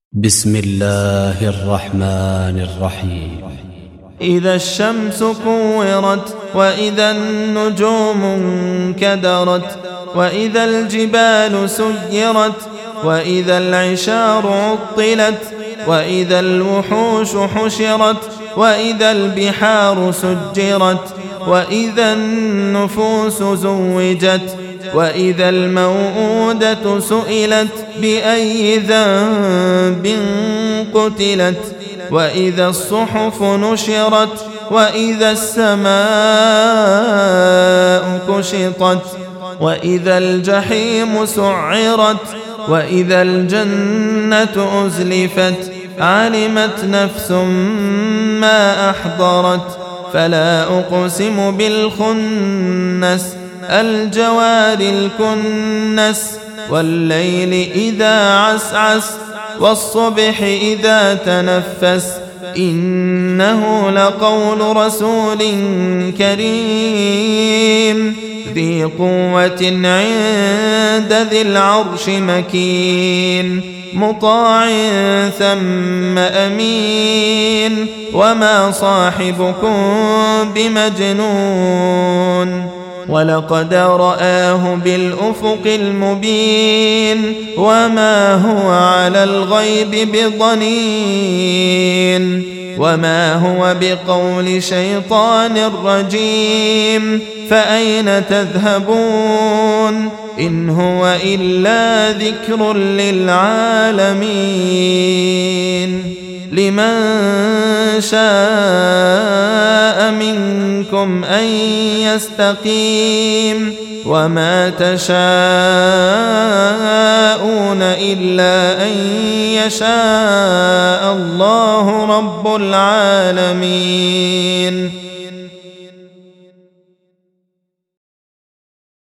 بسم الله الرحمن الرحيم. إذا الشمس كورت وإذا النجوم انكدرت وإذا الجبال سيرت وإذا العشار عطلت وإذا الوحوش حشرت وإذا البحار سجرت وإذا النفوس زوجت وإذا الموءودة سئلت بأي ذنب قتلت وإذا الصحف نشرت وإذا السماء كشطت وإذا الجحيم سعرت وإذا الجنة أزلفت علمت نفس ما أحضرت فلا أقسم بالخنس الجوار الكنس والليل إذا عسعس والصبح إذا تنفس إنه لقول رسول كريم ذي قوة عند ذي العرش مكين مطاع ثم أمين وما صاحبكم بمجنون ولقد رآه بالأفق المبين وما هو على الغيب بضنين وما هو بقول شيطان رجيم فأين تذهبون إن هو إلا ذكر للعالمين لمن شاء منكم أن يستقيم وما تشاءون إلا أن يشاء الله رب العالمين.